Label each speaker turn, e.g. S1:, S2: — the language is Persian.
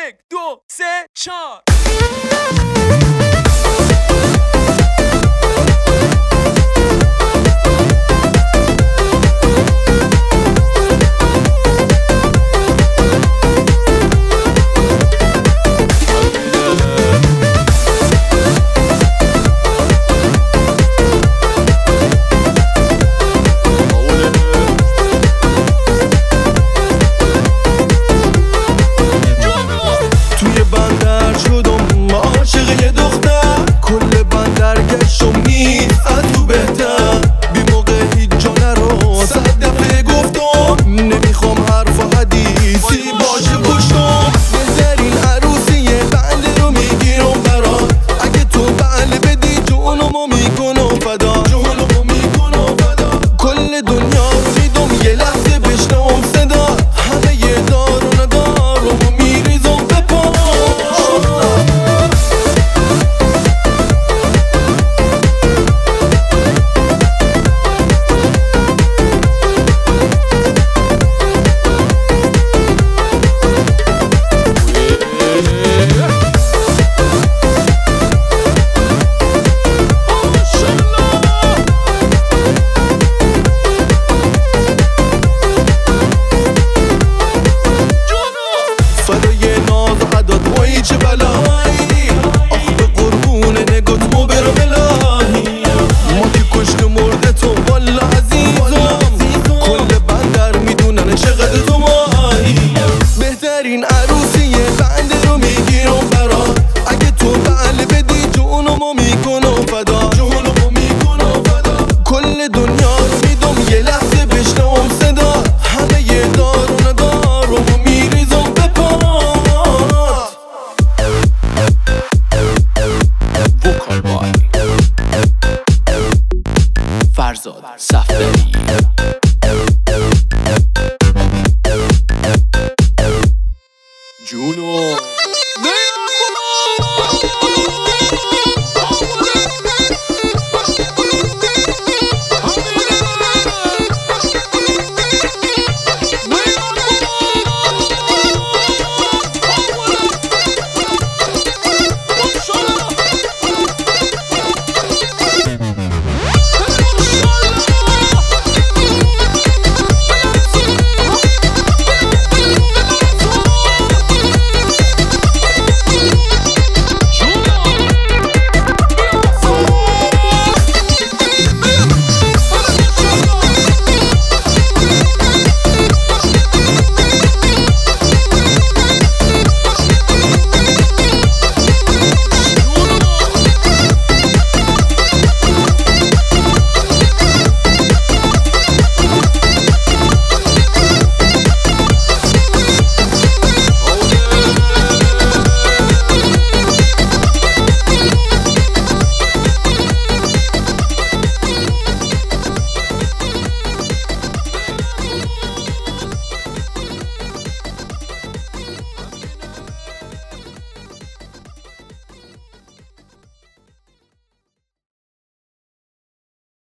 S1: 1 2 3 4.
S2: چه بلایی آخ به قربون نگات ما برم الهی ما که کشت مرده تو والا عزیزم کل بندر میدونن چقدر تو ماهی بهترین عروسیه بنده رو میگیرم برات اگه تو بله بدی جونمو میکنم فدا کل دنیا رو میدم یه لحظه بشنوم صدا همه یه دارو ندارم و میریزم به پات
S3: وکال بای فرزاد صفدری
S1: جونو